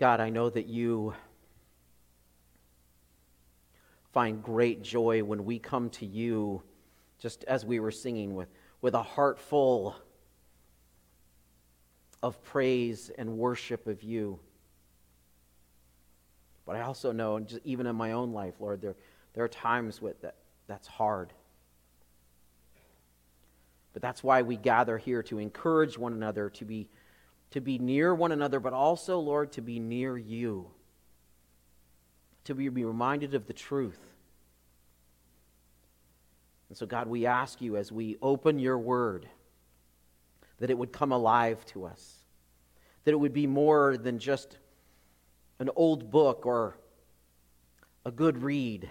God, I know that you find great joy when we come to you, just as we were singing, with a heart full of praise and worship of you. But I also know, and just even in my own life, Lord, there are times that's hard. But that's why we gather here, to encourage one another, to be near one another, but also, Lord, to be near you, to be reminded of the truth. And so, God, we ask you as we open your word that it would come alive to us, that it would be more than just an old book or a good read.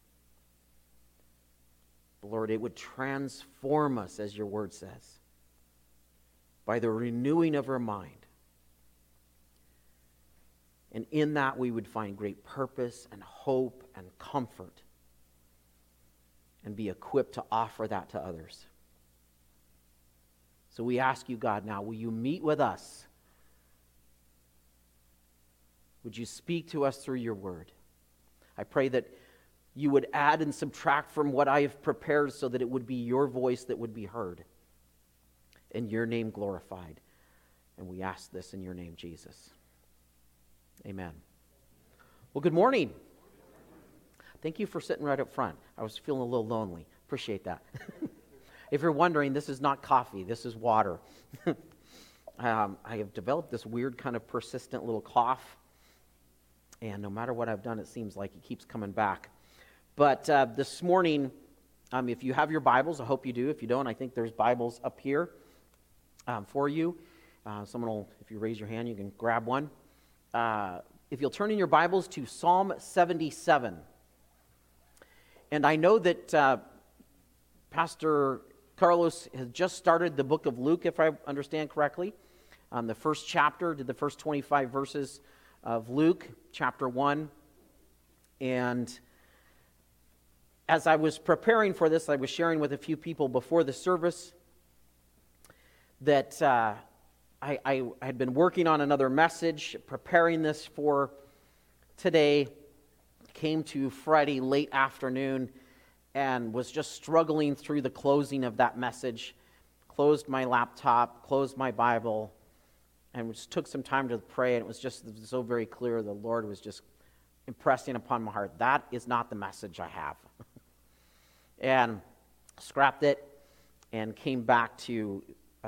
But Lord, it would transform us, as your word says, by the renewing of our mind. And in that we would find great purpose and hope and comfort, and be equipped to offer that to others. So we ask you, God, now, will you meet with us? Would you speak to us through your word? I pray that you would add and subtract from what I have prepared so that it would be your voice that would be heard and your name glorified. And we ask this in your name, Jesus. Amen. Well, good morning. Thank you for sitting right up front. I was feeling a little lonely. Appreciate that. If you're wondering, this is not coffee. This is water. I have developed this weird kind of persistent little cough. And no matter what I've done, it seems like it keeps coming back. But this morning, if you have your Bibles, I hope you do. If you don't, I think there's Bibles up here for you. Someone will, if you raise your hand, you can grab one. If you'll turn in your Bibles to Psalm 77. And I know that Pastor Carlos has just started the book of Luke, if I understand correctly. The first chapter, did the first 25 verses of Luke, chapter 1. And as I was preparing for this, I was sharing with a few people before the service that I had been working on another message, preparing this for today. Came to Friday late afternoon and was just struggling through the closing of that message. Closed my laptop, closed my Bible, and just took some time to pray, and it was just so very clear the Lord was just impressing upon my heart, that is not the message I have. And scrapped it and came back to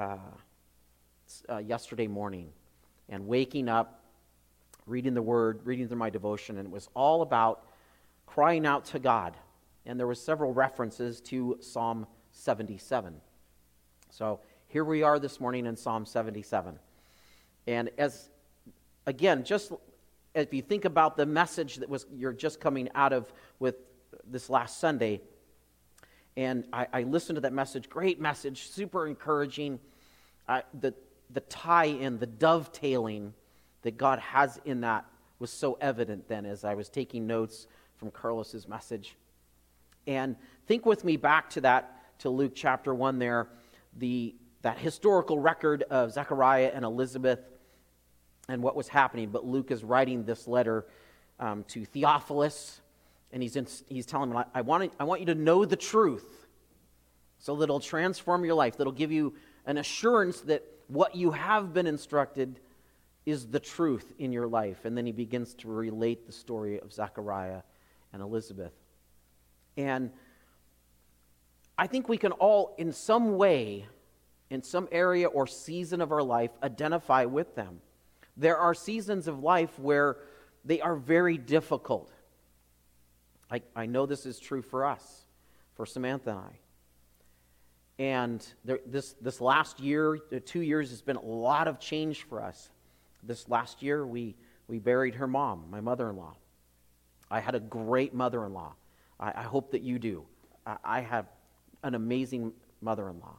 yesterday morning and waking up, reading the Word, reading through my devotion, and it was all about crying out to God. And there were several references to Psalm 77. So here we are this morning in Psalm 77. And as, again, just if you think about the message that you're just coming out of with this last Sunday, and I listened to that message, great message, super encouraging, the tie-in, the dovetailing that God has in that was so evident then as I was taking notes from Carlos's message. And think with me back to Luke chapter 1 there, that historical record of Zechariah and Elizabeth and what was happening. But Luke is writing this letter to Theophilus, and he's telling him, I want you to know the truth so that it'll transform your life, that'll give you an assurance that what you have been instructed is the truth in your life. And then he begins to relate the story of Zechariah and Elizabeth. And I think we can all, in some way, in some area or season of our life, identify with them. There are seasons of life where they are very difficult. I know this is true for us, for Samantha and I. And this last year, 2 years, has been a lot of change for us. This last year, we buried her mom, my mother-in-law. I had a great mother-in-law. I hope that you do. I have an amazing mother-in-law.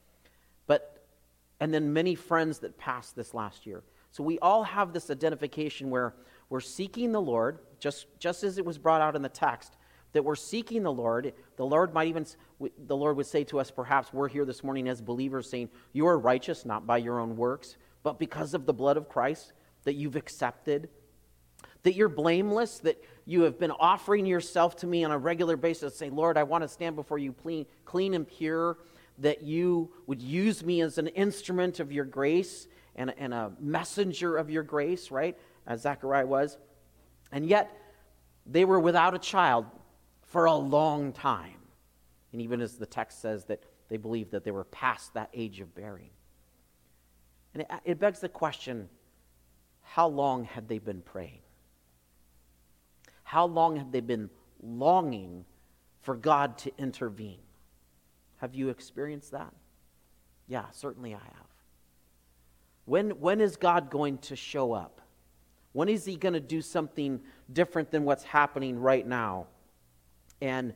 And then many friends that passed this last year. So we all have this identification where we're seeking the Lord, just as it was brought out in the text, that we're seeking the Lord. The Lord would say to us, perhaps we're here this morning as believers saying, you are righteous not by your own works, but because of the blood of Christ that you've accepted that you're blameless, that you have been offering yourself to me on a regular basis, say, Lord, I want to stand before you clean and pure, that you would use me as an instrument of your grace and a messenger of your grace, right, as Zechariah was. And yet, they were without a child for a long time. And even as the text says that they believed that they were past that age of bearing. And it begs the question, how long had they been praying? How long had they been longing for God to intervene? Have you experienced that? Yeah, certainly I have. When is God going to show up? When is he going to do something different than what's happening right now? And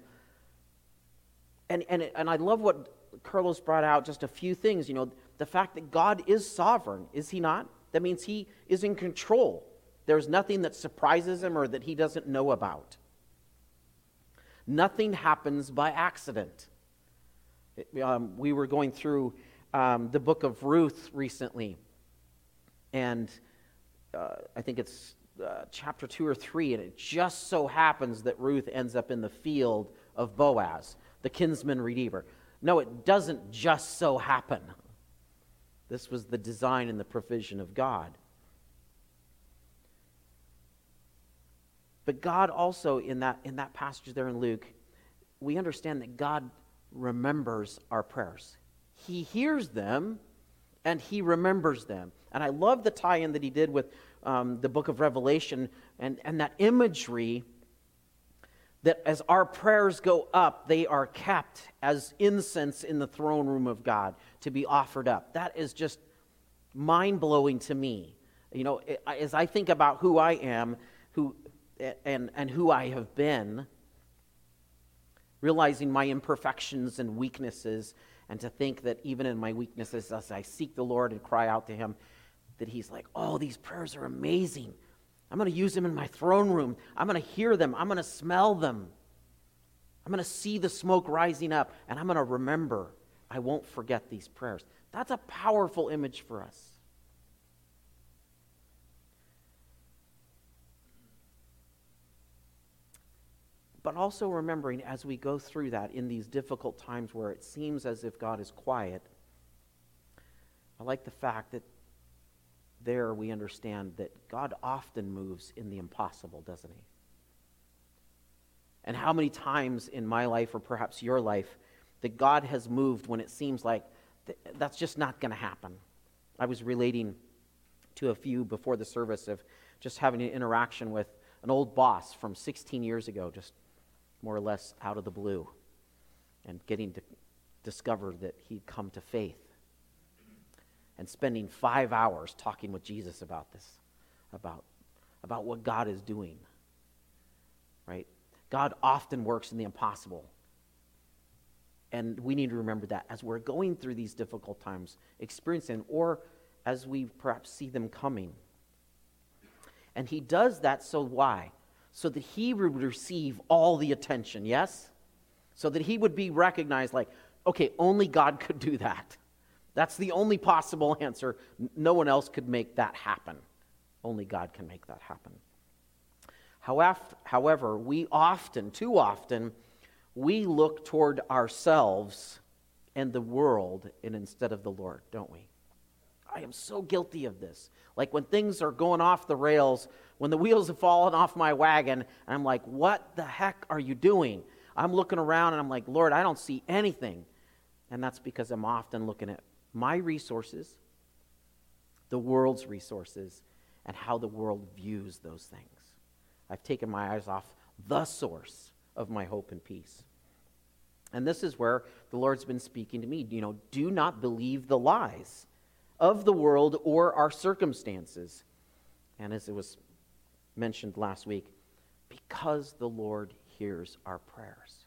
I love what Carlos brought out, just a few things. The fact that God is sovereign, is he not? That means he is in control. There's nothing that surprises him or that he doesn't know about. Nothing happens by accident. We were going through the book of Ruth recently, and I think it's chapter 2 or 3, and it just so happens that Ruth ends up in the field of Boaz, the kinsman redeemer. No, it doesn't just so happen. This was the design and the provision of God. But God also, in that passage there in Luke, we understand that God remembers our prayers. He hears them, and he remembers them. And I love the tie-in that he did with the book of Revelation and that imagery that as our prayers go up, they are kept as incense in the throne room of God to be offered up. That is just mind-blowing to me. As I think about who I am, and who I have been, realizing my imperfections and weaknesses, and to think that even in my weaknesses, as I seek the Lord and cry out to him, that he's like, oh, these prayers are amazing. I'm going to use them in my throne room. I'm going to hear them. I'm going to smell them. I'm going to see the smoke rising up, and I'm going to remember. I won't forget these prayers. That's a powerful image for us. But also remembering as we go through that in these difficult times where it seems as if God is quiet, I like the fact that there we understand that God often moves in the impossible, doesn't he? And how many times in my life, or perhaps your life, that God has moved when it seems like that's just not going to happen. I was relating to a few before the service of just having an interaction with an old boss from 16 years ago, just more or less out of the blue, and getting to discover that he'd come to faith, and spending 5 hours talking with Jesus about this, about what God is doing, right? God often works in the impossible, and we need to remember that as we're going through these difficult times, experiencing, or as we perhaps see them coming. And he does that, so why? So that he would receive all the attention, yes? So that he would be recognized like, okay, only God could do that. That's the only possible answer. No one else could make that happen. Only God can make that happen. However, we often, too often, we look toward ourselves and the world and instead of the Lord, don't we? I am so guilty of this. Like when things are going off the rails, when the wheels have fallen off my wagon, and I'm like, what the heck are you doing? I'm looking around and I'm like, Lord, I don't see anything. And that's because I'm often looking at my resources, the world's resources, and how the world views those things. I've taken my eyes off the source of my hope and peace. And this is where the Lord's been speaking to me. Do not believe the lies of the world or our circumstances. And as it was mentioned last week, because the Lord hears our prayers.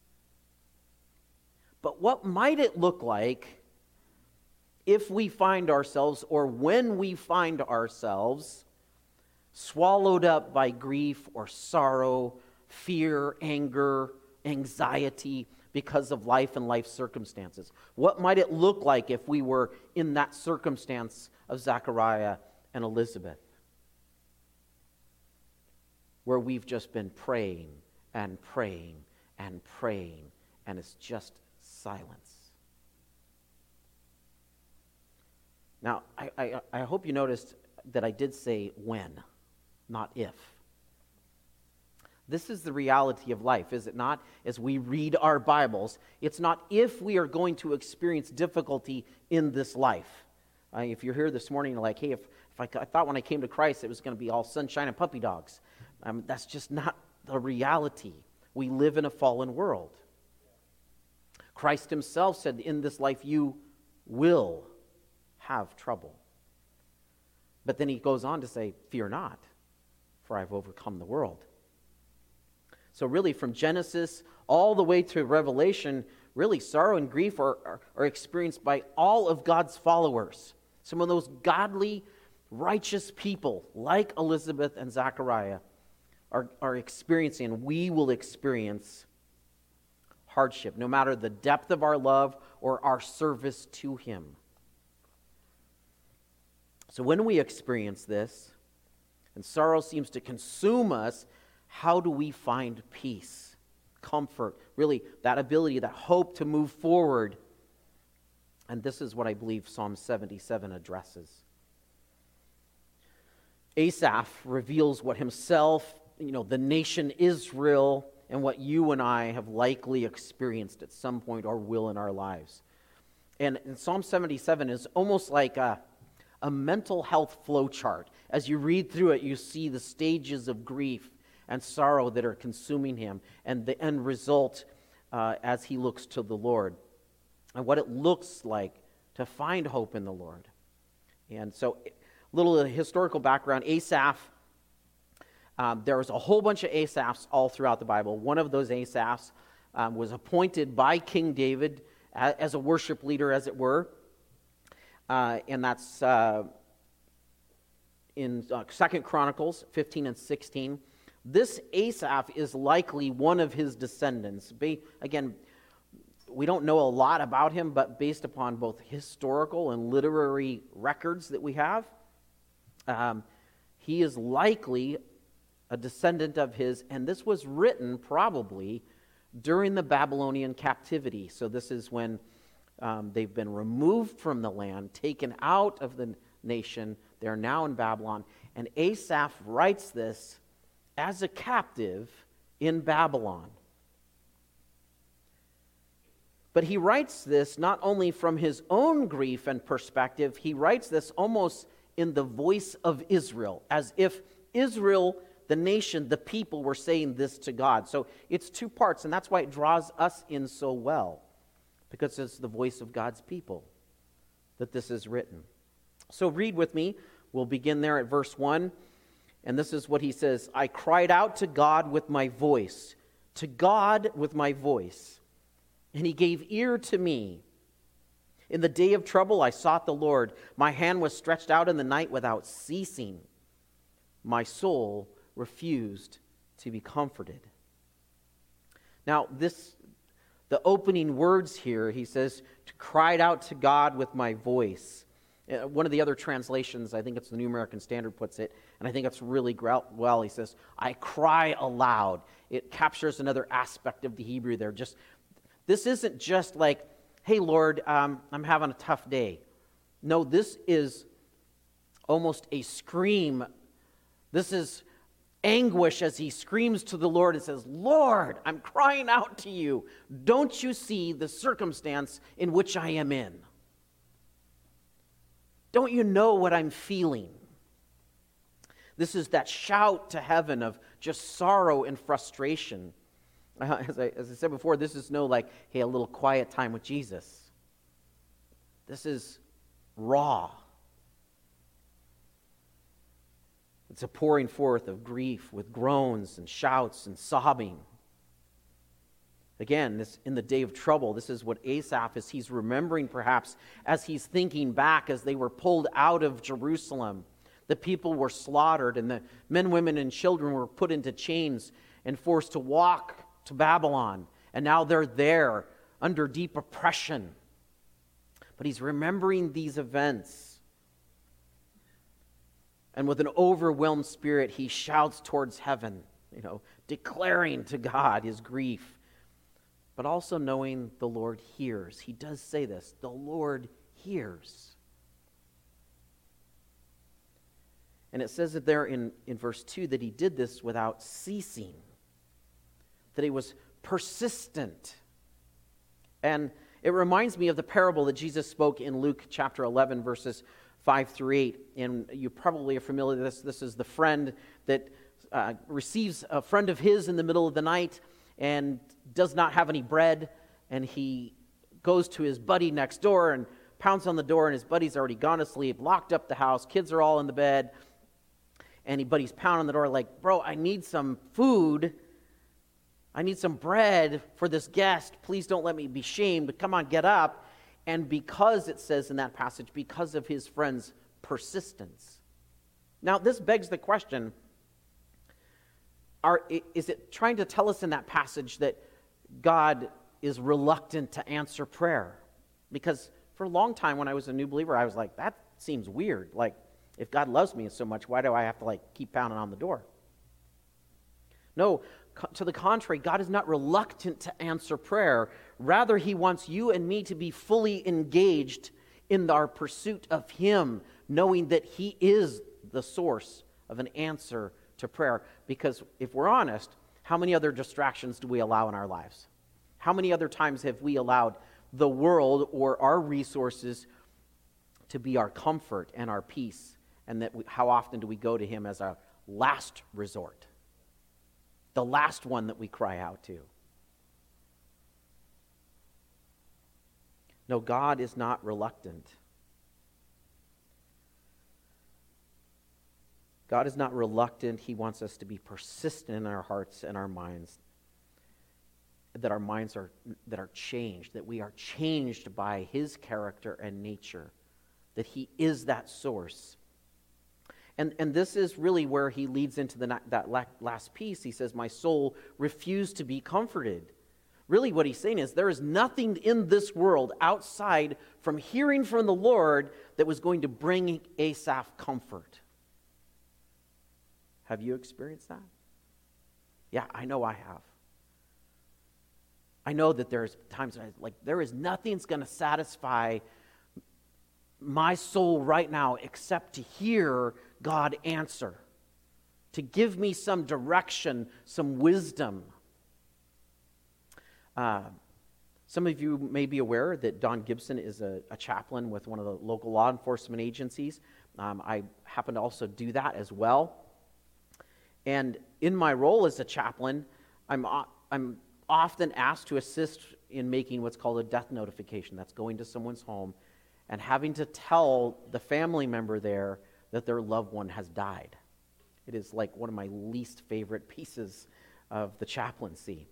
But what might it look like if we find ourselves, or when we find ourselves, swallowed up by grief or sorrow, fear, anger, anxiety because of life and life circumstances? What might it look like if we were in that circumstance of Zechariah and Elizabeth? where we've just been praying and praying and praying, and it's just silence. Now, I hope you noticed that I did say when, not if. This is the reality of life, is it not? As we read our Bibles, it's not if we are going to experience difficulty in this life. If you're here this morning, you're like, hey, if I thought when I came to Christ it was going to be all sunshine and puppy dogs. That's just not the reality. We live in a fallen world. Christ himself said, in this life you will have trouble. But then he goes on to say, fear not, for I've overcome the world. So really, from Genesis all the way to Revelation, really sorrow and grief are experienced by all of God's followers. Some of those godly, righteous people, like Elizabeth and Zechariah, are experiencing, and we will experience hardship, no matter the depth of our love or our service to him. So when we experience this, and sorrow seems to consume us, how do we find peace, comfort, really that ability, that hope to move forward? And this is what I believe Psalm 77 addresses. Asaph reveals what himself, the nation Israel, and what you and I have likely experienced at some point or will in our lives. And Psalm 77 is almost like a mental health flow chart. As you read through it, you see the stages of grief and sorrow that are consuming him, and the end result as he looks to the Lord, and what it looks like to find hope in the Lord. And so, little historical background, Asaph, there was a whole bunch of Asaphs all throughout the Bible. One of those Asaphs was appointed by King David as a worship leader, as it were, and that's in 2 Chronicles 15 and 16. This Asaph is likely one of his descendants. Again, we don't know a lot about him, but based upon both historical and literary records that we have, he is likely a descendant of his, and this was written probably during the Babylonian captivity. So this is when they've been removed from the land, taken out of the nation. They're now in Babylon. And Asaph writes this as a captive in Babylon. But he writes this not only from his own grief and perspective, he writes this almost in the voice of Israel, as if Israel, the nation, the people, were saying this to God. So it's two parts, and that's why it draws us in so well, because it's the voice of God's people that this is written. So read with me. We'll begin there at verse 1. And this is what he says: I cried out to God with my voice, to God with my voice, and he gave ear to me. In the day of trouble I sought the Lord. My hand was stretched out in the night without ceasing. My soul refused to be comforted. Now, the opening words here, he says, cried out to God with my voice. One of the other translations, I think it's the New American Standard, puts it, and I think it's really well. He says, I cry aloud. It captures another aspect of the Hebrew there. This isn't just like, hey, Lord, I'm having a tough day. No, this is almost a scream. This is anguish as he screams to the Lord and says, Lord, I'm crying out to you. Don't you see the circumstance in which I am in? Don't you know what I'm feeling? This is that shout to heaven of just sorrow and frustration. As I said before, this is no like, hey, a little quiet time with Jesus. This is raw. It's a pouring forth of grief with groans and shouts and sobbing. Again, this in the day of trouble, this is what Asaph is. He's remembering perhaps as he's thinking back as they were pulled out of Jerusalem. The people were slaughtered and the men, women, and children were put into chains and forced to walk to Babylon. And now they're there under deep oppression. But he's remembering these events. And with an overwhelmed spirit, he shouts towards heaven. declaring to God his grief, but also knowing the Lord hears. He does say this, the Lord hears. And it says it there in verse 2 that he did this without ceasing, that he was persistent. And it reminds me of the parable that Jesus spoke in Luke chapter 11, verses 5 through 8. And you probably are familiar with this. This is the friend that receives a friend of his in the middle of the night and does not have any bread. And he goes to his buddy next door and pounds on the door, and his buddy's already gone to sleep, locked up the house, kids are all in the bed. And buddy's pounding on the door like, bro, I need some food. I need some bread for this guest. Please don't let me be shamed. But come on, get up. And because it says in that passage, because of his friend's persistence. Now, this begs the question, is it trying to tell us in that passage that God is reluctant to answer prayer? Because for a long time when I was a new believer, I was like, that seems weird. Like, if God loves me so much, why do I have to keep pounding on the door? No, to the contrary, God is not reluctant to answer prayer. Rather, he wants you and me to be fully engaged in our pursuit of him, knowing that he is the source of an answer to prayer. Because if we're honest, how many other distractions do we allow in our lives? How many other times have we allowed the world or our resources to be our comfort and our peace? And how often do we go to him as our last resort? The last one that we cry out to. No, God is not reluctant. God is not reluctant. He wants us to be persistent in our hearts and our minds. That our minds are changed, that we are changed by his character and nature, that he is that source. And this is really where he leads into that last piece. He says, my soul refused to be comforted. Really what he's saying is there is nothing in this world outside from hearing from the Lord that was going to bring Asaph comfort. Have you experienced that? Yeah, I know I have. I know that there's times there is nothing that's going to satisfy my soul right now except to hear God answer, to give me some direction, some wisdom. Some of you may be aware that Don Gibson is a chaplain with one of the local law enforcement agencies. I happen to also do that as well. And in my role as a chaplain, I'm often asked to assist in making what's called a death notification. That's going to someone's home and having to tell the family member there that their loved one has died. It is like one of my least favorite pieces of the chaplaincy.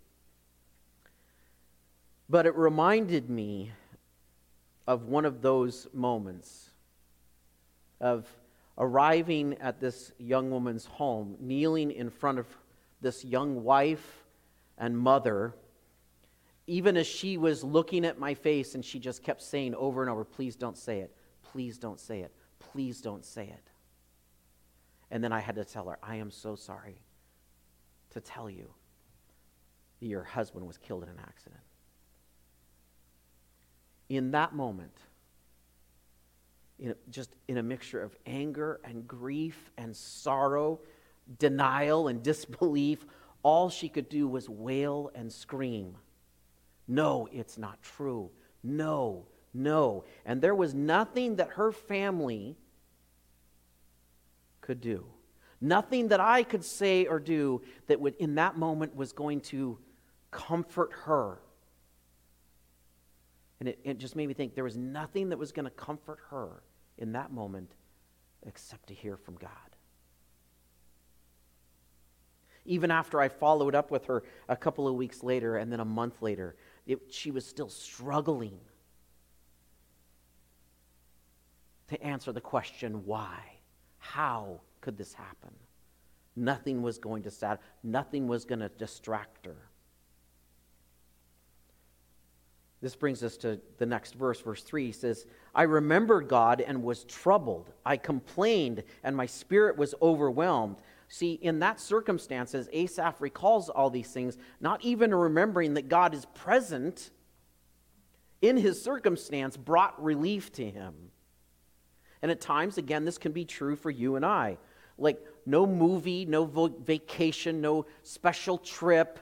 But it reminded me of one of those moments of arriving at this young woman's home, kneeling in front of this young wife and mother, even as she was looking at my face and she just kept saying over and over, please don't say it, please don't say it, please don't say it. And then I had to tell her, I am so sorry to tell you that your husband was killed in an accident. In that moment, just in a mixture of anger and grief and sorrow, denial and disbelief, all she could do was wail and scream. No, it's not true. No, no. And there was nothing that her family could do. Nothing that I could say or do that would, in that moment, was going to comfort her. And it just made me think there was nothing that was going to comfort her in that moment except to hear from God. Even after I followed up with her a couple of weeks later and then a month later, she was still struggling to answer the question, why? How could this happen? Nothing was going to nothing was going to distract her. This brings us to the next verse, verse 3. He says, I remembered God and was troubled. I complained and my spirit was overwhelmed. See, in that circumstance, as Asaph recalls all these things, not even remembering that God is present in his circumstance brought relief to him. And at times, again, this can be true for you and I. Like no movie, no vacation, no special trip,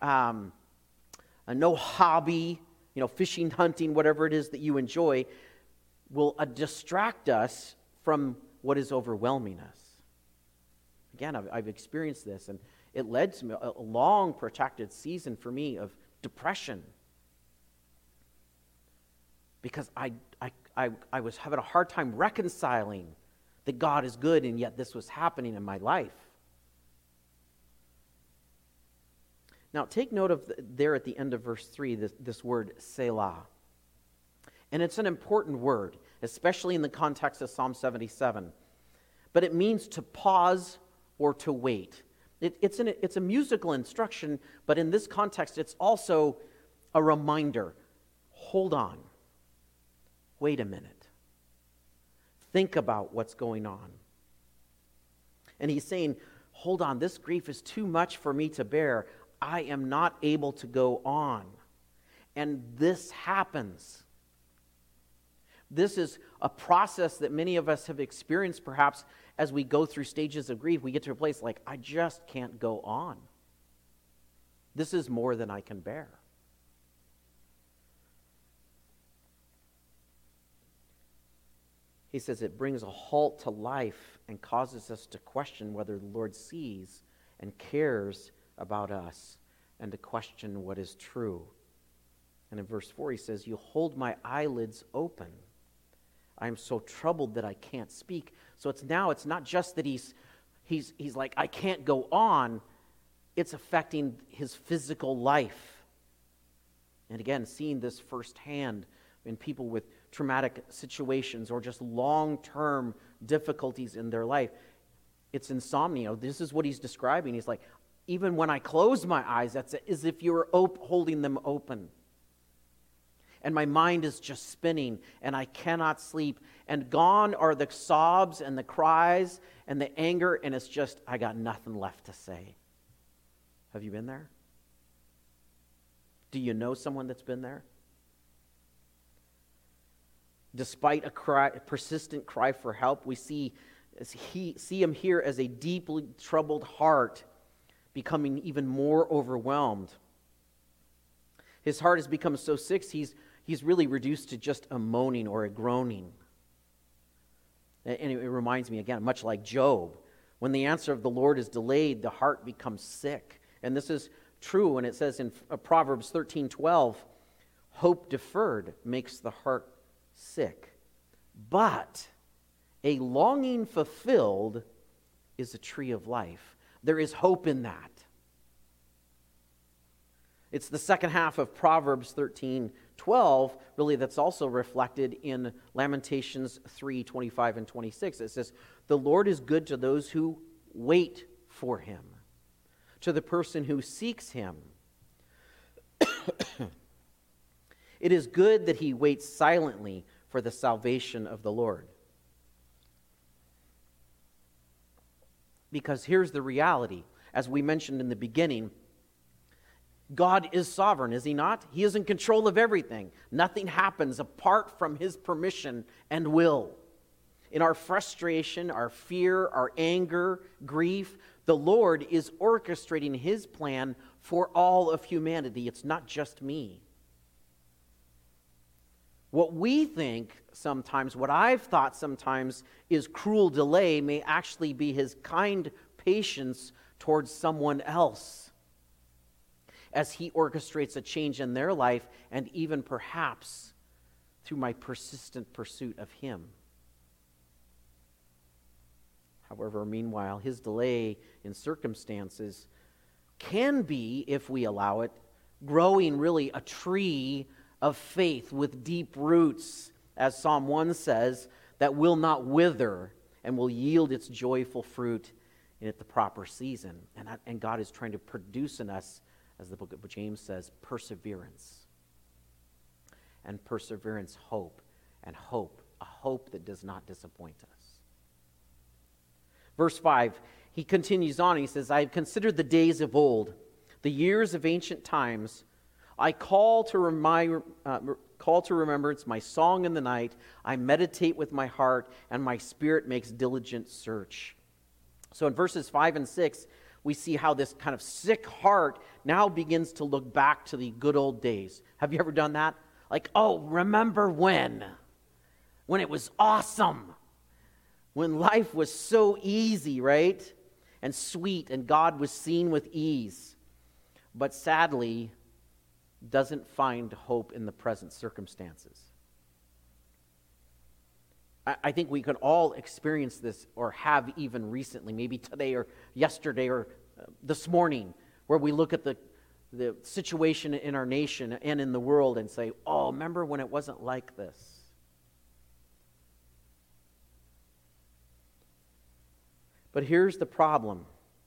no hobby, fishing, hunting, whatever it is that you enjoy, will distract us from what is overwhelming us. Again, I've experienced this, and it led to a long, protracted season for me of depression. Because I was having a hard time reconciling that God is good, and yet this was happening in my life. Now, take note of there at the end of verse 3, this word Selah. And it's an important word, especially in the context of Psalm 77. But it means to pause or to wait. It's a musical instruction, but in this context, it's also a reminder. Hold on. Wait a minute. Think about what's going on. And he's saying, hold on, this grief is too much for me to bear. I am not able to go on. And this happens. This is a process that many of us have experienced perhaps as we go through stages of grief. We get to a place like, I just can't go on. This is more than I can bear. He says it brings a halt to life and causes us to question whether the Lord sees and cares about us and to question what is true. And in verse 4 he says, you hold my eyelids open. I am so troubled that I can't speak. So it's not just that he's like, I can't go on. It's affecting his physical life. And again, seeing this firsthand in people with traumatic situations or just long-term difficulties in their life. It's insomnia. This is what he's describing. He's like, even when I close my eyes, that's as if you were holding them open. And my mind is just spinning, and I cannot sleep. And gone are the sobs and the cries and the anger, and it's just, I got nothing left to say. Have you been there? Do you know someone that's been there? Despite a persistent cry for help, we see him here as a deeply troubled heart becoming even more overwhelmed. His heart has become so sick, he's really reduced to just a moaning or a groaning. And it reminds me, again, much like Job. When the answer of the Lord is delayed, the heart becomes sick. And this is true when it says in Proverbs 13:12, hope deferred makes the heart sick, but a longing fulfilled is a tree of life. There is hope in that. It's the second half of Proverbs 13:12, really, that's also reflected in Lamentations 3:25 and 26. It says, the Lord is good to those who wait for him, to the person who seeks him. It is good that he waits silently for the salvation of the Lord. Because here's the reality. As we mentioned in the beginning, God is sovereign, is he not? He is in control of everything. Nothing happens apart from his permission and will. In our frustration, our fear, our anger, grief, the Lord is orchestrating his plan for all of humanity. It's not just me. What we think sometimes, what I've thought sometimes is cruel delay may actually be his kind patience towards someone else as he orchestrates a change in their life and even perhaps through my persistent pursuit of him. However, meanwhile, his delay in circumstances can be, if we allow it, growing really a tree of faith with deep roots, as Psalm 1 says, that will not wither and will yield its joyful fruit at the proper season. And God is trying to produce in us, as the book of James says, perseverance. And perseverance, hope. And hope, a hope that does not disappoint us. Verse 5, he continues on. He says, I have considered the days of old, the years of ancient times. I call to remembrance my song in the night. I meditate with my heart, and my spirit makes diligent search. So in verses 5 and 6, we see how this kind of sick heart now begins to look back to the good old days. Have you ever done that? Like, oh, remember when it was awesome, when life was so easy, right? And sweet, and God was seen with ease. But sadly, doesn't find hope in the present circumstances. I think we could all experience this, or have even recently, maybe today or yesterday or this morning, where we look at the situation in our nation and in the world and say, oh, remember when it wasn't like this? But here's the problem.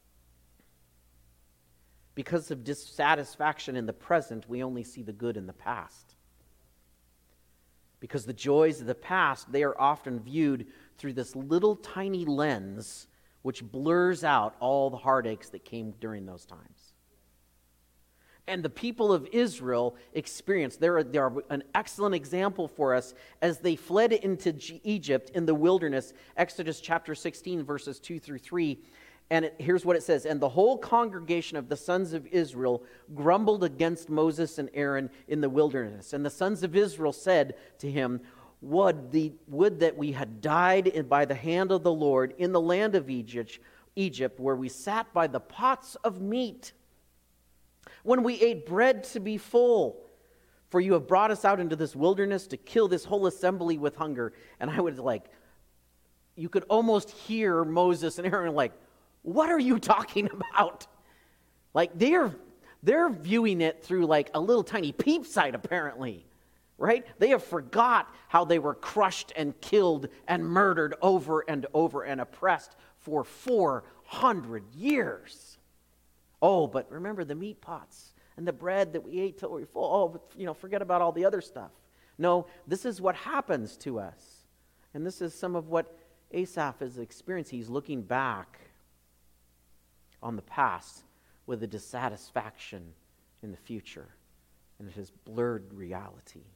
Because of dissatisfaction in the present, we only see the good in the past. Because the joys of the past, they are often viewed through this little tiny lens which blurs out all the heartaches that came during those times. And the people of Israel experienced, they're an excellent example for us as they fled into Egypt in the wilderness, Exodus chapter 16, verses 2 through 3. And here's what it says, and the whole congregation of the sons of Israel grumbled against Moses and Aaron in the wilderness. And the sons of Israel said to him, would that we had died by the hand of the Lord in the land of Egypt, where we sat by the pots of meat, when we ate bread to be full. For you have brought us out into this wilderness to kill this whole assembly with hunger. And I would you could almost hear Moses and Aaron like, what are you talking about? Like they're viewing it through like a little tiny peep sight, apparently, right? They have forgot how they were crushed and killed and murdered over and over and oppressed for 400 years. Oh, but remember the meat pots and the bread that we ate till we were full. Oh, forget about all the other stuff. No, this is what happens to us. And this is some of what Asaph is experiencing. He's looking back on the past with a dissatisfaction in the future, and it has blurred reality.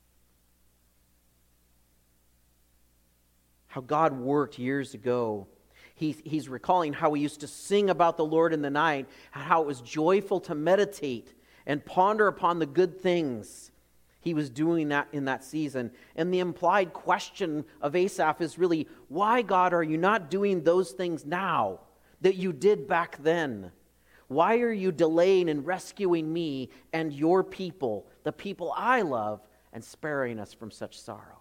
How God worked years ago. He's recalling how he used to sing about the Lord in the night, how it was joyful to meditate and ponder upon the good things. He was doing that in that season. And the implied question of Asaph is really, why, God, are you not doing those things now that you did back then? Why are you delaying in rescuing me and your people, the people I love, and sparing us from such sorrow?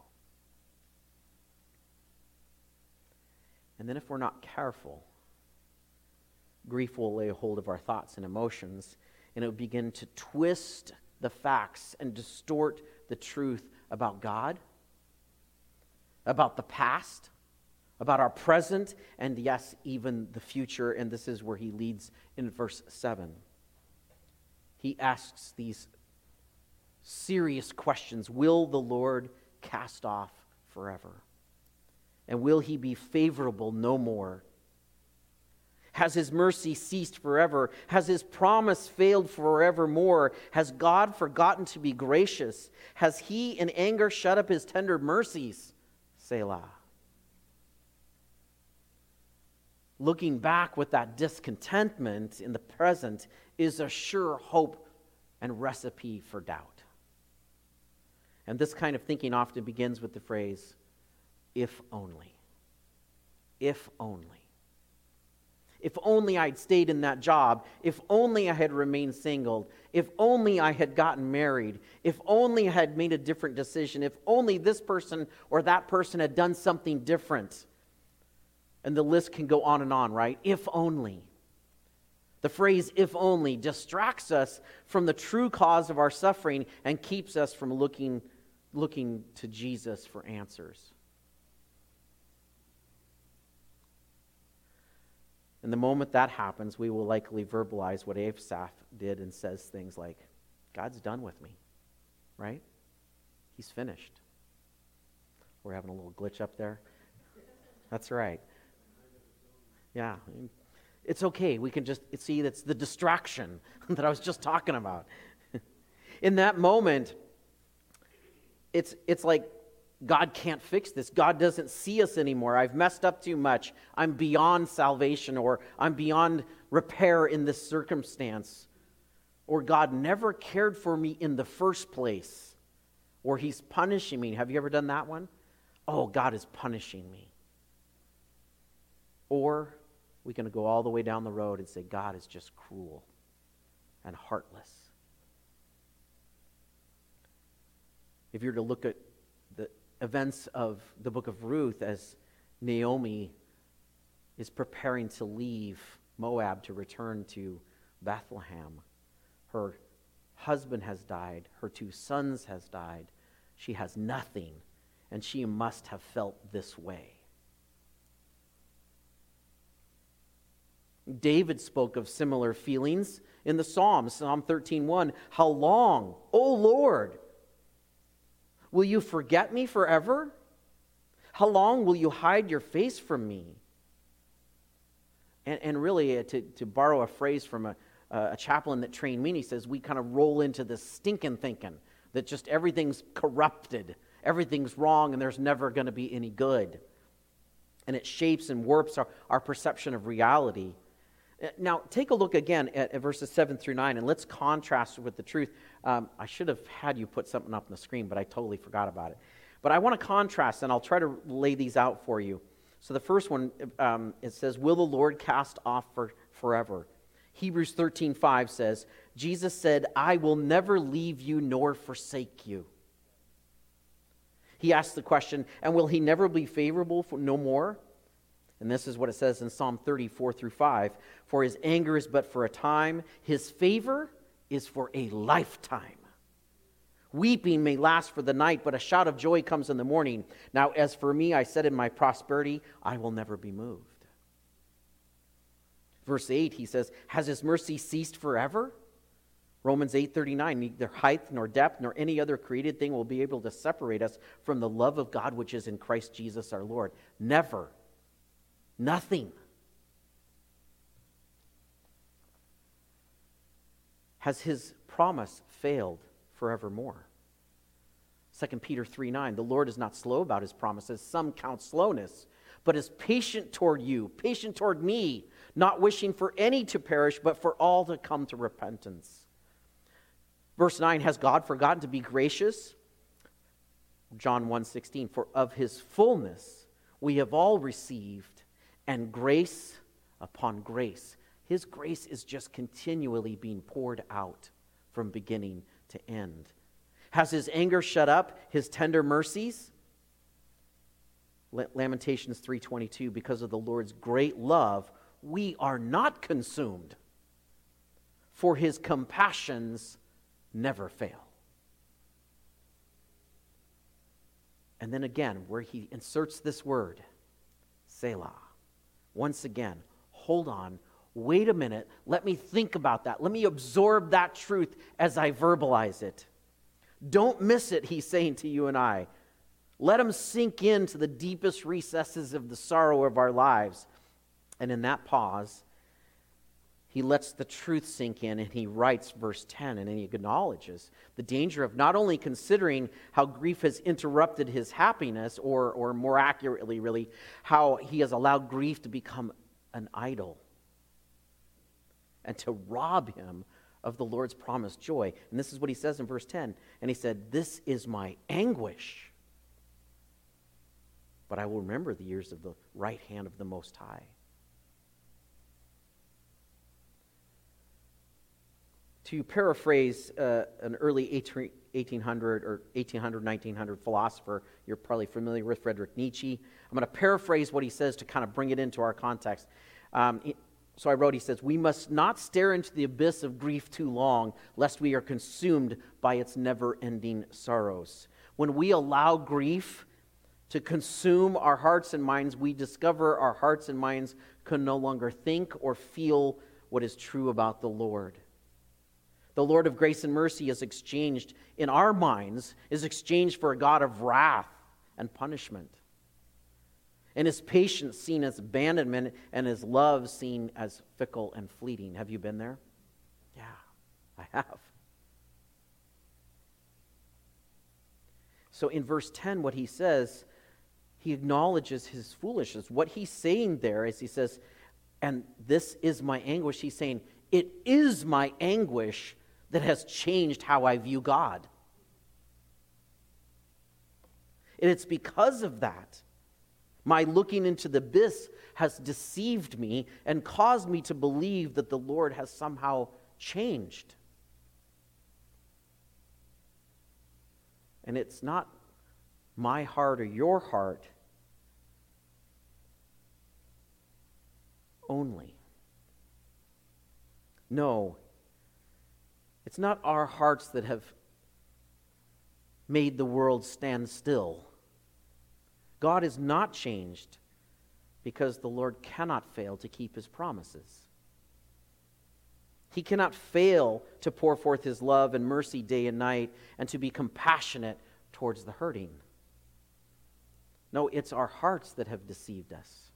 And then if we're not careful, grief will lay hold of our thoughts and emotions, and it will begin to twist the facts and distort the truth about God, about the past, about our present, and yes, even the future. And this is where he leads in verse 7. He asks these serious questions. Will the Lord cast off forever? And will he be favorable no more? Has his mercy ceased forever? Has his promise failed forevermore? Has God forgotten to be gracious? Has he in anger shut up his tender mercies? Selah. Looking back with that discontentment in the present is a sure hope and recipe for doubt. And this kind of thinking often begins with the phrase, if only. If only. If only I'd stayed in that job. If only I had remained single. If only I had gotten married. If only I had made a different decision. If only this person or that person had done something different. And the list can go on, right? If only. The phrase if only distracts us from the true cause of our suffering and keeps us from looking to Jesus for answers. And the moment that happens, we will likely verbalize what Asaph did and says things like, God's done with me, right? He's finished. We're having a little glitch up there. That's right. Yeah, It's okay. We can just see that's the distraction that I was just talking about. In that moment, it's like God can't fix this. God doesn't see us anymore. I've messed up too much. I'm beyond salvation, or I'm beyond repair in this circumstance. Or God never cared for me in the first place. Or he's punishing me. Have you ever done that one? Oh, God is punishing me. Or we can go all the way down the road and say, God is just cruel and heartless. If you're to look at the events of the book of Ruth as Naomi is preparing to leave Moab to return to Bethlehem, her husband has died, her 2 sons has died, she has nothing, and she must have felt this way. David spoke of similar feelings in the Psalms. Psalm 13:1, how long, O Lord, will you forget me forever? How long will you hide your face from me? And really, to borrow a phrase from a chaplain that trained me, he says, we kind of roll into this stinking thinking that just everything's corrupted, everything's wrong, and there's never going to be any good. And it shapes and warps our perception of reality. Now, take a look again at verses 7 through 9, and let's contrast it with the truth. I should have had you put something up on the screen, but I totally forgot about it. But I want to contrast, and I'll try to lay these out for you. So the first one, it says, will the Lord cast off forever? Hebrews 13:5 says, Jesus said, I will never leave you nor forsake you. He asked the question, and will he never be favorable for no more? And this is what it says in Psalm 34-5. For his anger is but for a time, his favor is for a lifetime. Weeping may last for the night, but a shout of joy comes in the morning. Now as for me, I said in my prosperity, I will never be moved. Verse 8, he says, has his mercy ceased forever? Romans 8:39, neither height nor depth nor any other created thing will be able to separate us from the love of God which is in Christ Jesus our Lord. Never. Nothing. Has his promise failed forevermore? 2 Peter 3:9, the Lord is not slow about his promises, some count slowness, but is patient toward you, patient toward me, not wishing for any to perish, but for all to come to repentance. Verse 9, has God forgotten to be gracious? John 1:16, for of his fullness we have all received, and grace upon grace. His grace is just continually being poured out from beginning to end. Has his anger shut up his tender mercies? Lamentations 3:22, because of the Lord's great love, we are not consumed, for his compassions never fail. And then again, where he inserts this word, Selah. Once again, hold on, wait a minute, let me think about that. Let me absorb that truth as I verbalize it. Don't miss it, he's saying to you and I. Let him sink into the deepest recesses of the sorrow of our lives. And in that pause, he lets the truth sink in, and he writes verse 10, and he acknowledges the danger of not only considering how grief has interrupted his happiness, or more accurately, really, how he has allowed grief to become an idol and to rob him of the Lord's promised joy. And this is what he says in verse 10. And he said, this is my anguish, but I will remember the years of the right hand of the Most High. To paraphrase an early 1800 or 1800, 1900 philosopher you're probably familiar with, Friedrich Nietzsche, I'm going to paraphrase what he says to kind of bring it into our context. So I wrote, he says, we must not stare into the abyss of grief too long, lest we are consumed by its never-ending sorrows. When we allow grief to consume our hearts and minds, we discover our hearts and minds can no longer think or feel what is true about the Lord. The Lord of grace and mercy is exchanged in our minds, is exchanged for a God of wrath and punishment. and his patience seen as abandonment, and his love seen as fickle and fleeting. Have you been there? Yeah, I have. So in verse 10, what he says, he acknowledges his foolishness. What he's saying there is he says, and this is my anguish. He's saying, it is my anguish that has changed how I view God. And it's because of that. My looking into the abyss has deceived me and caused me to believe that the Lord has somehow changed. And it's not my heart or your heart only. No, it's not our hearts that have made the world stand still. God is not changed because the Lord cannot fail to keep his promises. He cannot fail to pour forth his love and mercy day and night and to be compassionate towards the hurting. No, it's our hearts that have deceived us.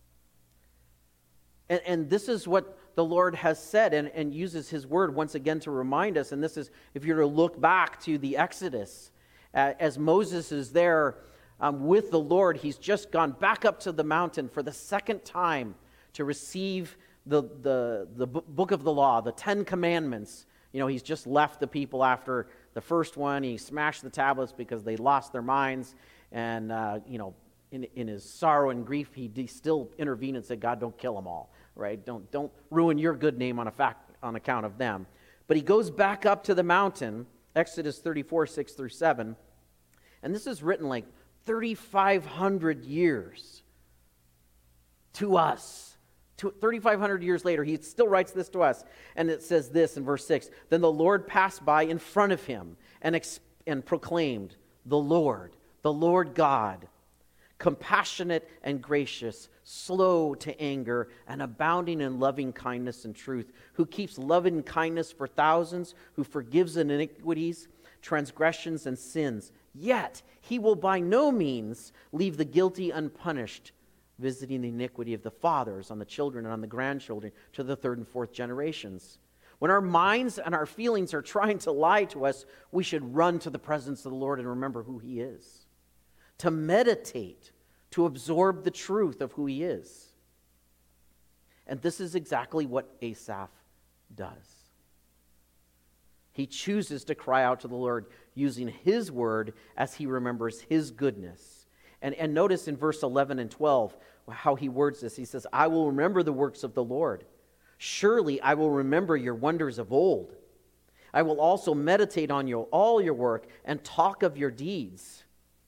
And this is what the Lord has said and uses his word once again to remind us. And this is, if you're to look back to the Exodus, as Moses is there with the Lord, he's just gone back up to the mountain for the second time to receive the book of the law, the 10 Commandments. You know, he's just left the people after the first one. He smashed the tablets because they lost their minds. And, in his sorrow and grief, he still intervened and said, God, don't kill them all, right? Don't ruin your good name on account of them. But he goes back up to the mountain, Exodus 34, 6 through 7. And this is written like 3,500 years to us. 3,500 years later, he still writes this to us. And it says this in verse 6, Then the Lord passed by in front of him and proclaimed, the Lord God, compassionate and gracious, slow to anger, and abounding in loving kindness and truth, who keeps loving kindness for thousands, who forgives iniquities, transgressions, and sins. Yet he will by no means leave the guilty unpunished, visiting the iniquity of the fathers on the children and on the grandchildren to the third and fourth generations. When our minds and our feelings are trying to lie to us, we should run to the presence of the Lord and remember who he is. To meditate, to absorb the truth of who he is. And this is exactly what Asaph does. He chooses to cry out to the Lord using his word as he remembers his goodness. And notice in verse 11 and 12 how he words this. He says, I will remember the works of the Lord. Surely I will remember your wonders of old. I will also meditate on all your work and talk of your deeds.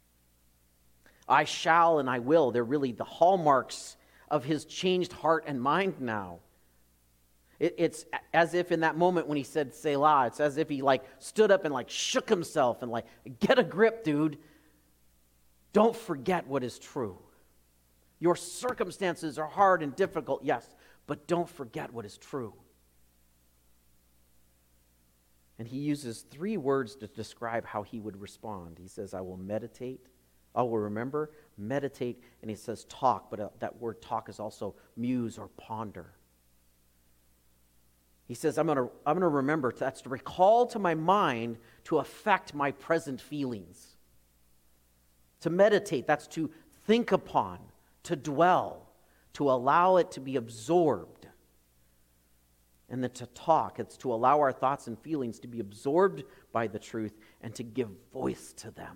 I shall and I will. They're really the hallmarks of his changed heart and mind now. It's as if in that moment when he said Selah, it's as if he stood up and shook himself and get a grip, dude. Don't forget what is true. Your circumstances are hard and difficult, yes, but don't forget what is true. And he uses 3 words to describe how he would respond. He says, I will meditate. I will remember, meditate, and he says talk, but that word talk is also muse or ponder. He says, I'm going to remember. That's to recall to my mind to affect my present feelings. To meditate, that's to think upon, to dwell, to allow it to be absorbed. And then to talk, it's to allow our thoughts and feelings to be absorbed by the truth and to give voice to them.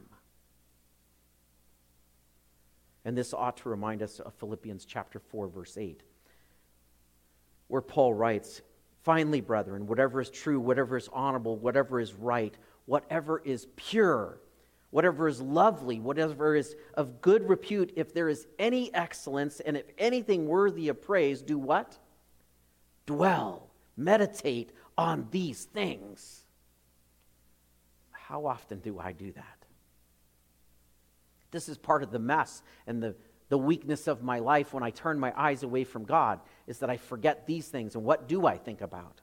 And this ought to remind us of Philippians chapter 4, verse 8, where Paul writes, Finally, brethren, whatever is true, whatever is honorable, whatever is right, whatever is pure, whatever is lovely, whatever is of good repute, if there is any excellence, and if anything worthy of praise, do what? Dwell, meditate on these things. How often do I do that? This is part of the mess and the weakness of my life when I turn my eyes away from God, is that I forget these things. And what do I think about?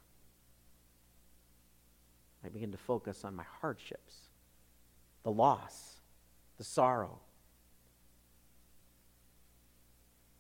I begin to focus on my hardships, the loss, the sorrow.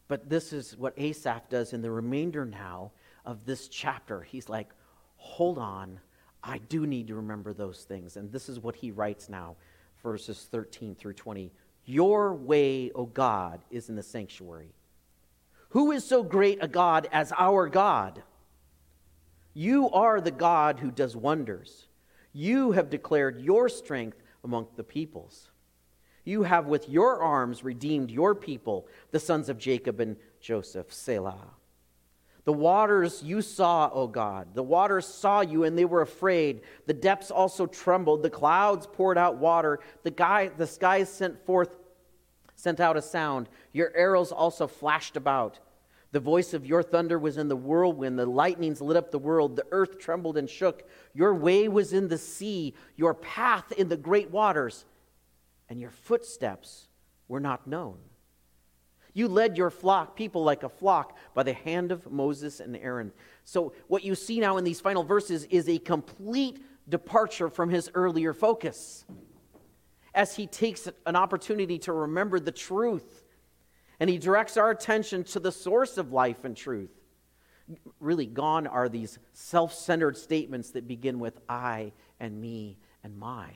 But this is what Asaph does in the remainder now of this chapter. He's like, hold on, I do need to remember those things. And this is what he writes now, verses 13 through 20. Your way, O God, is in the sanctuary. Who is so great a God as our God? You are the God who does wonders. You have declared your strength among the peoples. You have with your arms redeemed your people, the sons of Jacob and Joseph, Selah. The waters you saw, O God. The waters saw you and they were afraid. The depths also trembled. The clouds poured out water. The skies sent out a sound. Your arrows also flashed about. The voice of your thunder was in the whirlwind. The lightnings lit up the world. The earth trembled and shook. Your way was in the sea, your path in the great waters, and your footsteps were not known. You led your people like a flock by the hand of Moses and Aaron. So what you see now in these final verses is a complete departure from his earlier focus, as he takes an opportunity to remember the truth. And he directs our attention to the source of life and truth. Really, gone are these self-centered statements that begin with I and me and my.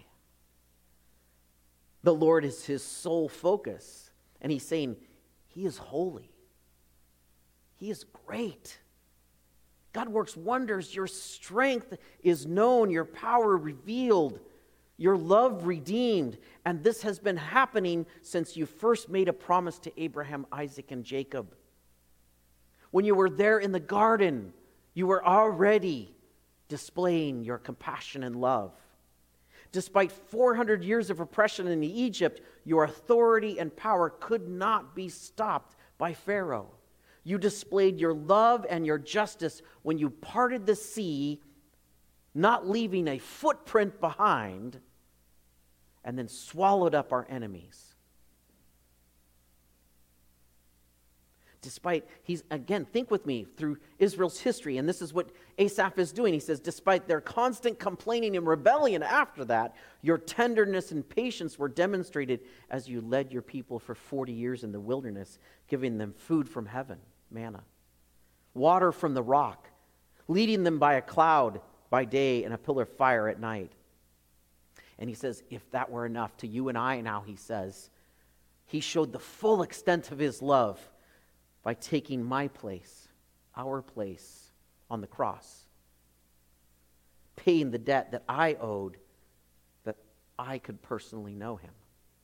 The Lord is his sole focus. And he's saying, he is holy. He is great. God works wonders. Your strength is known, your power revealed, your love redeemed. And this has been happening since you first made a promise to Abraham, Isaac, and Jacob. When you were there in the garden, you were already displaying your compassion and love. Despite 400 years of oppression in Egypt, your authority and power could not be stopped by Pharaoh. You displayed your love and your justice when you parted the sea, not leaving a footprint behind, and then swallowed up our enemies. Think with me through Israel's history, and this is what Asaph is doing. He says, despite their constant complaining and rebellion after that, your tenderness and patience were demonstrated as you led your people for 40 years in the wilderness, giving them food from heaven, manna, water from the rock, leading them by a cloud by day and a pillar of fire at night. And he says, if that were enough to you and I now, he says, he showed the full extent of his love by taking my place, our place, on the cross, paying the debt that I owed, that I could personally know him.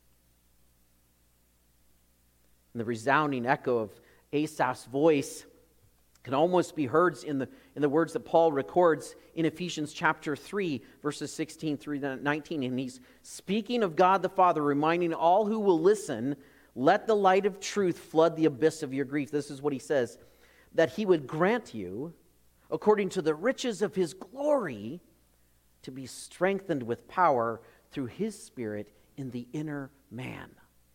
And the resounding echo of Asaph's voice can almost be heard in the words that Paul records in Ephesians chapter 3, verses 16 through 19. And he's speaking of God the Father, reminding all who will listen, let the light of truth flood the abyss of your grief. This is what he says, that he would grant you, according to the riches of his glory, to be strengthened with power through his Spirit in the inner man,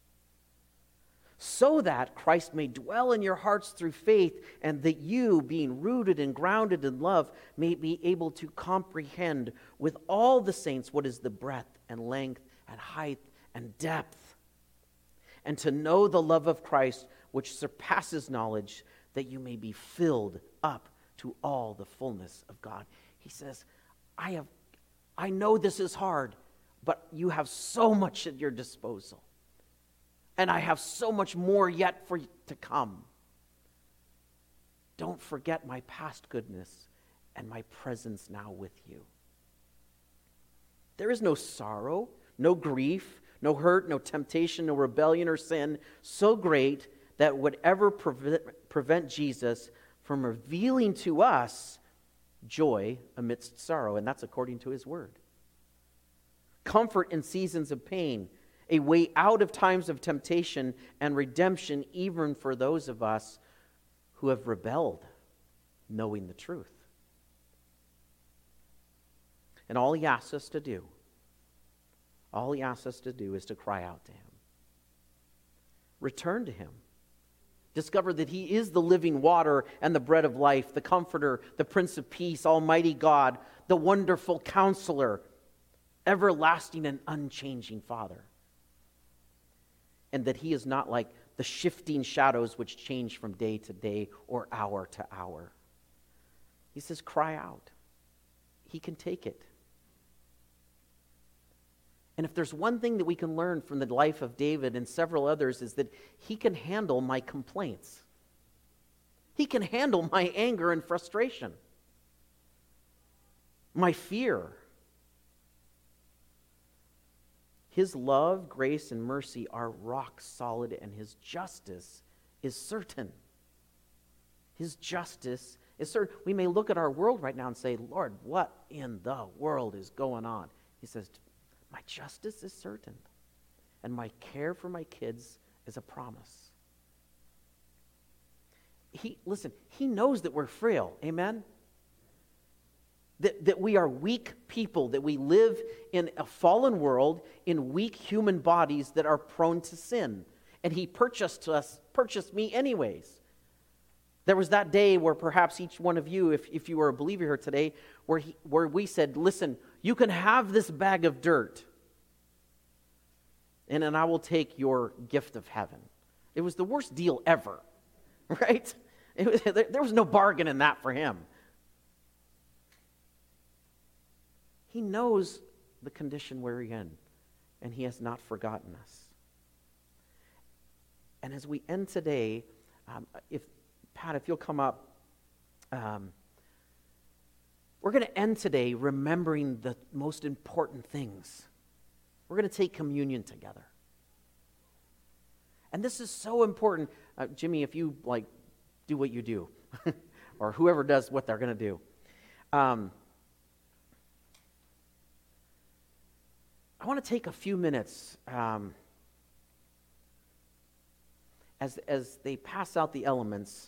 so that Christ may dwell in your hearts through faith, and that you, being rooted and grounded in love, may be able to comprehend with all the saints what is the breadth and length and height and depth, and to know the love of Christ, which surpasses knowledge, that you may be filled up to all the fullness of God. He says, I know this is hard, but you have so much at your disposal. And I have so much more yet for you to come. Don't forget my past goodness and my presence now with you. There is no sorrow, no grief, no hurt, no temptation, no rebellion or sin so great that would ever prevent Jesus from revealing to us joy amidst sorrow. And that's according to his word. Comfort in seasons of pain, a way out of times of temptation, and redemption even for those of us who have rebelled, knowing the truth. And all he asks us to do is to cry out to him. Return to him. Discover that he is the living water and the bread of life, the comforter, the Prince of Peace, Almighty God, the wonderful Counselor, everlasting and unchanging Father. And that he is not like the shifting shadows which change from day to day or hour to hour. He says, cry out. He can take it. And if there's one thing that we can learn from the life of David and several others, is that he can handle my complaints. He can handle my anger and frustration, my fear. His love, grace, and mercy are rock solid, and his justice is certain. His justice is certain. We may look at our world right now and say, Lord, what in the world is going on? He says, my justice is certain, and my care for my kids is a promise. He knows that we're frail, amen? That we are weak people, that we live in a fallen world, in weak human bodies that are prone to sin. And he purchased me anyways. There was that day where perhaps each one of you, if you were a believer here today, where we said, listen, you can have this bag of dirt, and then I will take your gift of heaven. It was the worst deal ever, right? There was no bargain in that for him. He knows the condition we're in, and he has not forgotten us. And as we end today, Pat, if you'll come up, we're going to end today remembering the most important things. We're going to take communion together. And this is so important. Jimmy, if you do what you do, or whoever does what they're going to do. I want to take a few minutes as they pass out the elements.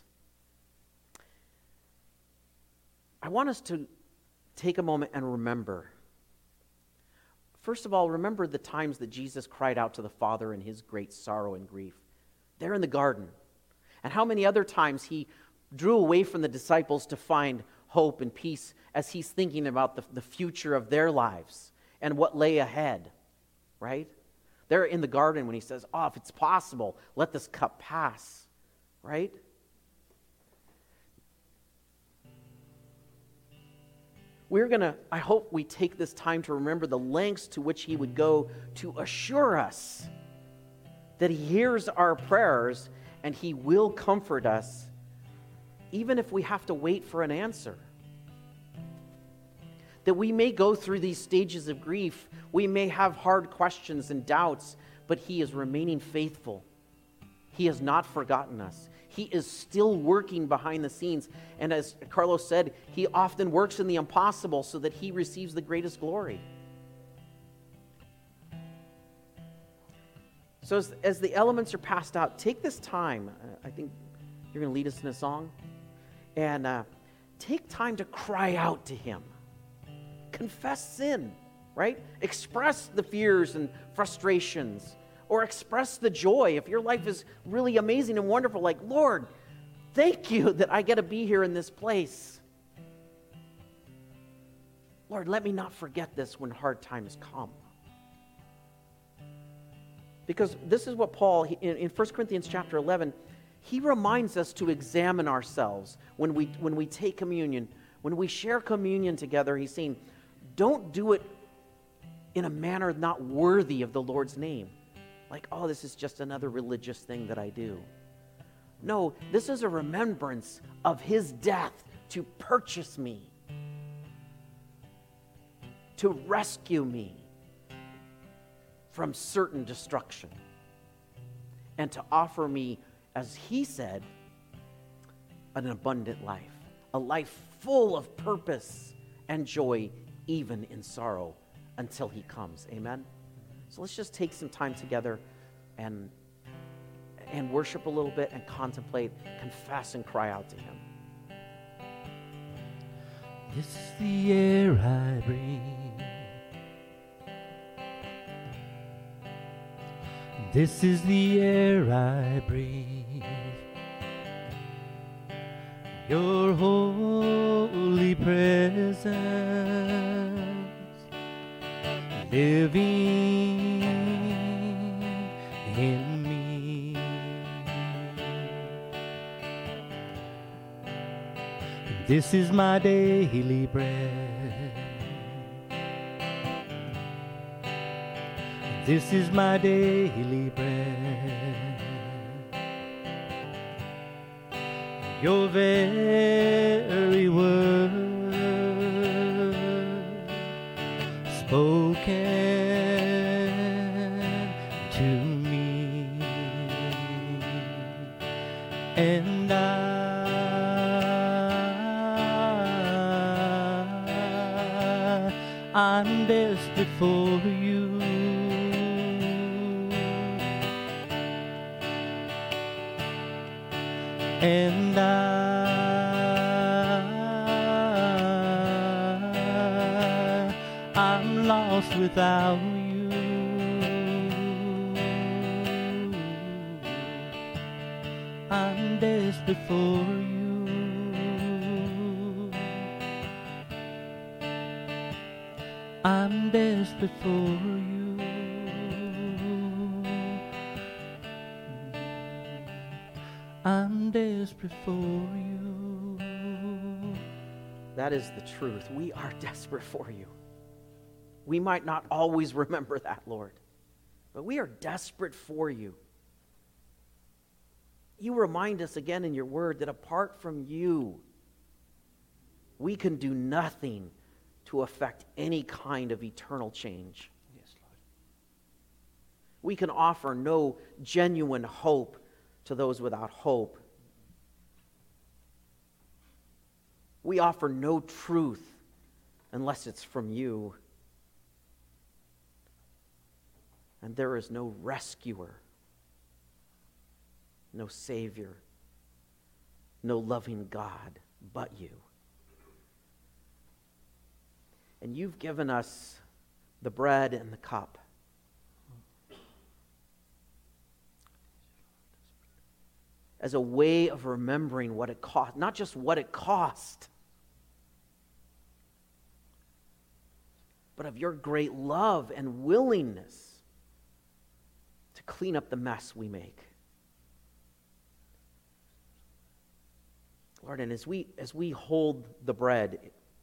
I want us to take a moment and remember. First of all, remember the times that Jesus cried out to the Father in his great sorrow and grief. There in the garden. And how many other times he drew away from the disciples to find hope and peace as he's thinking about the future of their lives and what lay ahead, right? There in the garden when he says, if it's possible, let this cup pass, right? I hope we take this time to remember the lengths to which he would go to assure us that he hears our prayers and he will comfort us, even if we have to wait for an answer. That we may go through these stages of grief, we may have hard questions and doubts, but he is remaining faithful. He has not forgotten us. He is still working behind the scenes. And as Carlos said, he often works in the impossible so that he receives the greatest glory. So as the elements are passed out, take this time. I think you're going to lead us in a song. And take time to cry out to him. Confess sin, right? Express the fears and frustrations. Or express the joy. If your life is really amazing and wonderful, like, Lord, thank you that I get to be here in this place. Lord, let me not forget this when hard times come. Because this is what Paul, in 1 Corinthians chapter 11, he reminds us to examine ourselves when we take communion. When we share communion together, he's saying, don't do it in a manner not worthy of the Lord's name. Like, this is just another religious thing that I do. No, this is a remembrance of his death to purchase me, to rescue me from certain destruction, and to offer me, as he said, an abundant life, a life full of purpose and joy, even in sorrow, until he comes. Amen? So let's just take some time together and worship a little bit and contemplate, confess, and cry out to him. This is the air I breathe. This is the air I breathe. Your holy presence living in me. This is my daily bread. This is my daily bread. Your very word spoken to me, and I'm desperate for you. And I'm lost without you. I'm desperate for you. I'm desperate for you. I'm desperate for you. That is the truth. We are desperate for you. We might not always remember that, Lord, but we are desperate for you. You remind us again in your word that apart from you, we can do nothing to affect any kind of eternal change. Yes, Lord. We can offer no genuine hope to those without hope. We offer no truth unless it's from you. And there is no rescuer, no Savior, no loving God but you. And you've given us the bread and the cup. As a way of remembering what it cost, not just what it cost, but of your great love and willingness to clean up the mess we make. Lord, and as we hold the bread,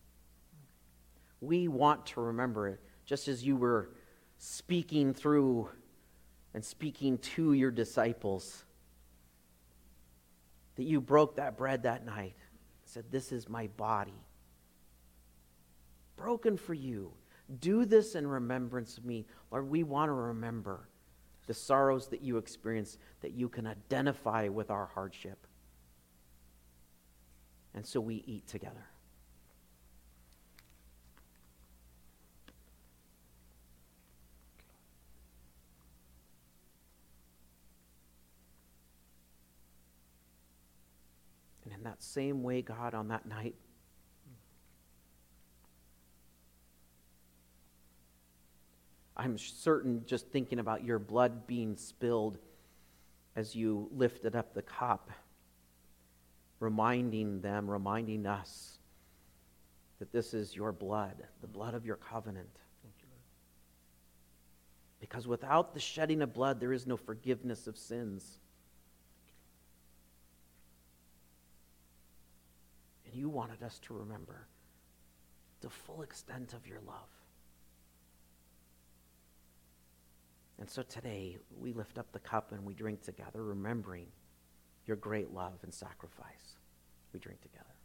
we want to remember it, just as you were speaking through and speaking to your disciples, that you broke that bread that night and said, "This is my body, broken for you. Do this in remembrance of me." Lord, we want to remember the sorrows that you experienced, that you can identify with our hardship. And so we eat together. And in that same way, God, on that night, I'm certain, just thinking about your blood being spilled as you lifted up the cup, reminding us that this is your blood, the blood of your covenant. Thank you, Lord. Because without the shedding of blood, there is no forgiveness of sins. And you wanted us to remember the full extent of your love. And so today, we lift up the cup and we drink together, remembering your great love and sacrifice. We drink together.